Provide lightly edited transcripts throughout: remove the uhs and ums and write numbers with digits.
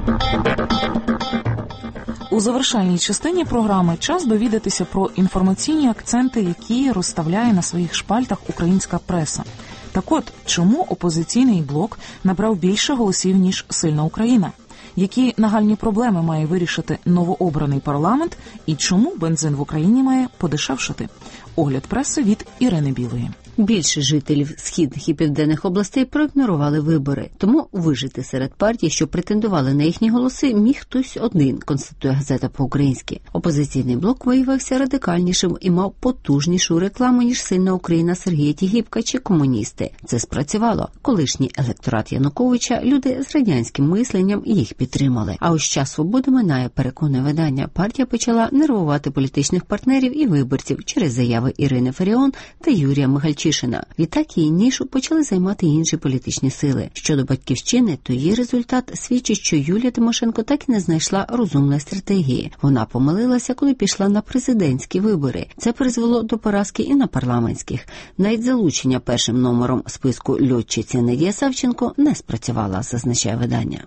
У завершальній частині програми час довідатися про інформаційні акценти, які розставляє на своїх шпальтах українська преса. Так от, чому опозиційний блок набрав більше голосів, ніж сильна Україна? Які нагальні проблеми має вирішити новообраний парламент і чому бензин в Україні має подешевшати? Огляд преси від Ірини Білої. Більше жителів східних і південних областей проігнорували вибори. Тому вижити серед партій, що претендували на їхні голоси, міг хтось один, констатує газета по-українськи. Опозиційний блок виявився радикальнішим і мав потужнішу рекламу, ніж сильна Україна Сергія Тігіпка чи комуністи. Це спрацювало. Колишній електорат Януковича, люди з радянським мисленням їх підтримали. А ось час свободи минає, переконує видання. Партія почала нервувати політичних партнерів і виборців через заяви Ірини Фаріон та Юрія Михальчишина. Відтак її нішу почали займати інші політичні сили. Щодо Батьківщини, то її результат свідчить, що Юлія Тимошенко так і не знайшла розумної стратегії. Вона помилилася, коли пішла на президентські вибори. Це призвело до поразки і на парламентських. Навіть залучення першим номером списку льотчиці Надія Савченко не спрацювала, зазначає видання.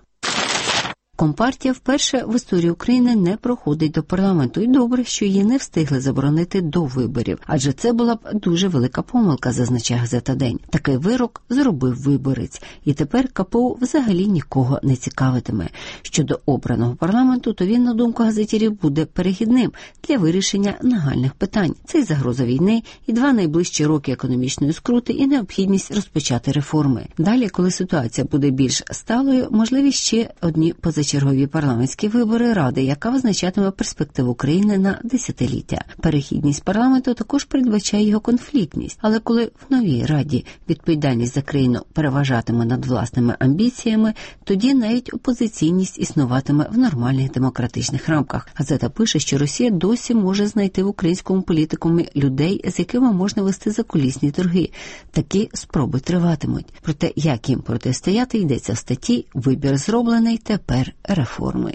Компартія вперше в історії України не проходить до парламенту. І добре, що її не встигли заборонити до виборів. Адже це була б дуже велика помилка, зазначає газета «День». Такий вирок зробив виборець. І тепер КПУ взагалі нікого не цікавитиме. Щодо обраного парламенту, то він, на думку газетярів, буде перехідним для вирішення нагальних питань. Це й загроза війни, і 2 найближчі роки економічної скрути, і необхідність розпочати реформи. Далі, коли ситуація буде більш сталою, можливі ще одні позачергові парламентські вибори Ради, яка визначатиме перспективу країни на десятиліття. Перехідність парламенту також передбачає його конфліктність. Але коли в новій Раді відповідальність за країну переважатиме над власними амбіціями, тоді навіть опозиційність існуватиме в нормальних демократичних рамках. Газета пише, що Росія досі може знайти в українському політикумі людей, з якими можна вести закулісні торги. Такі спроби триватимуть. Проте, як їм протистояти, йдеться в статті «Вибір зроблений, тепер реформи».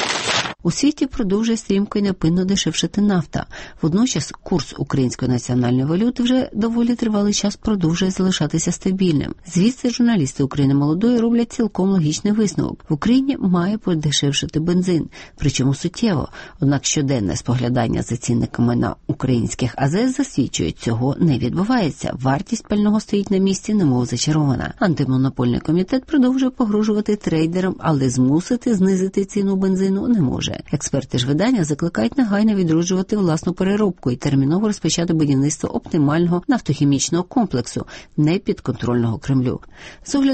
У світі продовжує стрімко і непинно дешевшати нафта. Водночас курс української національної валюти вже доволі тривалий час продовжує залишатися стабільним. Звідси журналісти України молодої роблять цілком логічний висновок. В Україні має подешевшати бензин, причому суттєво. Однак щоденне споглядання за цінниками на українських АЗС засвідчує, цього не відбувається. Вартість пального стоїть на місці, немов зачарована. Антимонопольний комітет продовжує погрожувати трейдерам, але змусити знизити ціну бензину не може. Експерти ж видання закликають негайно відроджувати власну переробку і терміново розпочати будівництво оптимального нафтохімічного комплексу, непідконтрольного Кремлю.